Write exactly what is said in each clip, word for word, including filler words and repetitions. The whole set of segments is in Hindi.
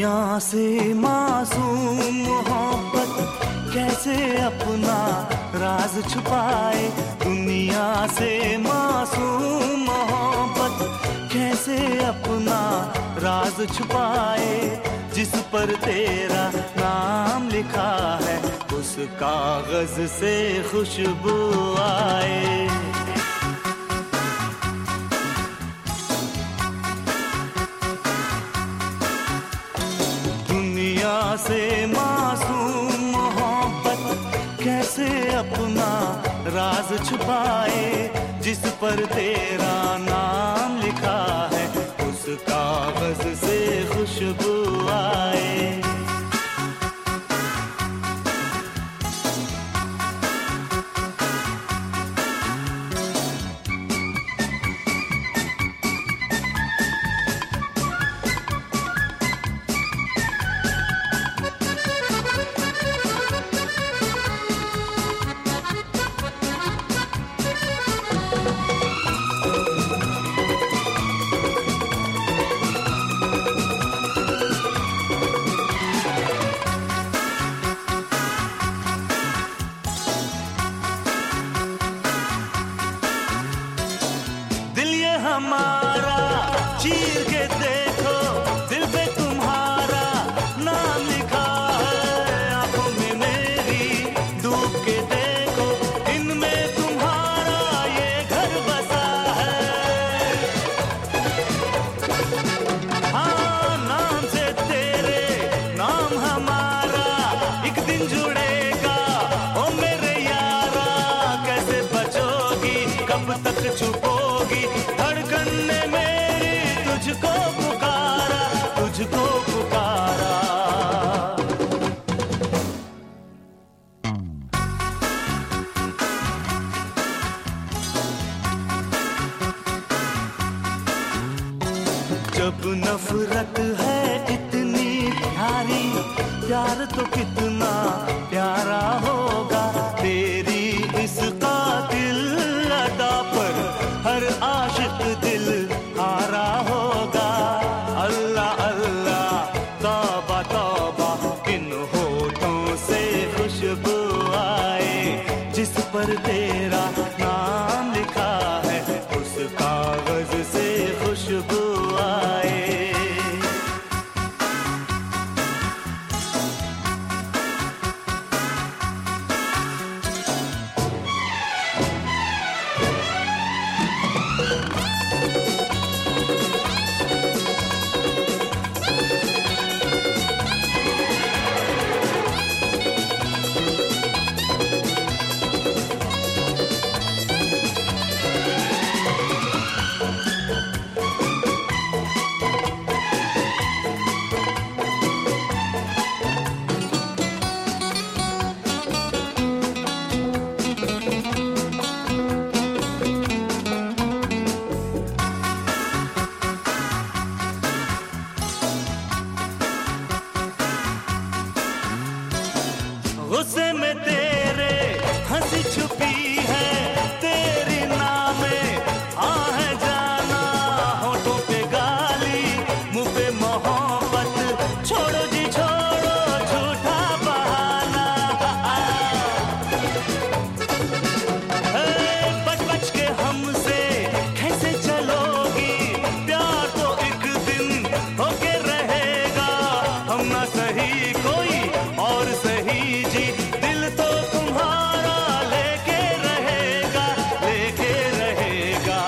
दुनिया से मासूम मोहब्बत कैसे अपना राज छुपाए। दुनिया से मासूम मोहब्बत कैसे अपना राज छुपाए। जिस पर तेरा नाम लिखा है उस कागज से खुशबू आए। दुनिया से मासूम मोहब्बत कैसे अपना राज छुपाए। जिस पर तेरा नाम लिखा है उस कागज से खुशबू आए। हमारा चीर के देखो दिल पे तुम्हारा नाम लिखा है। आंखों में मेरी डूब के देखो इनमें तुम्हारा ये घर बसा है। हाँ नाम से तेरे नाम हमारा एक दिन जुड़ेगा। ओ मेरे यारा कैसे बचोगी कब तक छुपोगी। धड़कन ने मेरी तुझको पुकारा तुझको पुकारा। जब नफरत है इतनी प्यारी प्यार तो कितना प्यारा होगा। तेरी इस कातिल अदा पर हर आशिक दिल हारा होगा। अल्लाह अल्लाह तौबा तौबा इन होठों से खुशबू आए। जिस पर तेरा नाम लिखा है उस कागज से खुशबू आए। गुस्से में तेरे हंसी छुपी है तेरी नामे आह जाना। होठों पे गाली मुंह पे मोहब्बत छोड़ो जी छोड़ो झूठा बहाना। बच बच के हमसे कैसे चलोगी। प्यार तो एक दिन होके रहेगा। हम ना सही कोई और सही जी दिल तो तुम्हारा लेके रहेगा लेके रहेगा।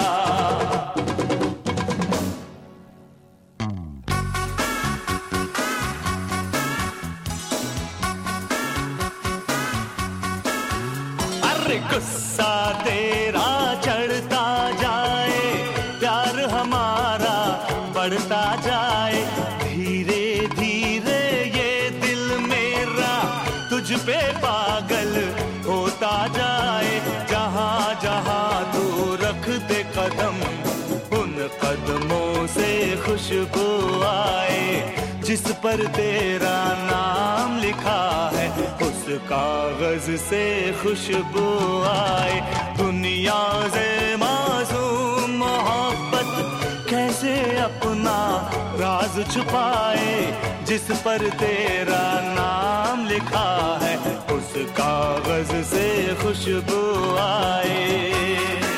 अरे गुस्सा तेरा चढ़ता जाए प्यार हमारा बढ़ता जाए। धीरे धीरे ये दिल मेरा तुझ पे पागल होता जाए। जहाँ जहाँ तू रख दे कदम उन कदमों से खुशबू आए। जिस पर तेरा नाम लिखा है उस कागज से खुशबू आए। दुनिया से मासूम मोहब्बत कैसे अपना राज राज छुपाए, जिस पर तेरा नाम लिखा है, उस कागज से खुशबू आए।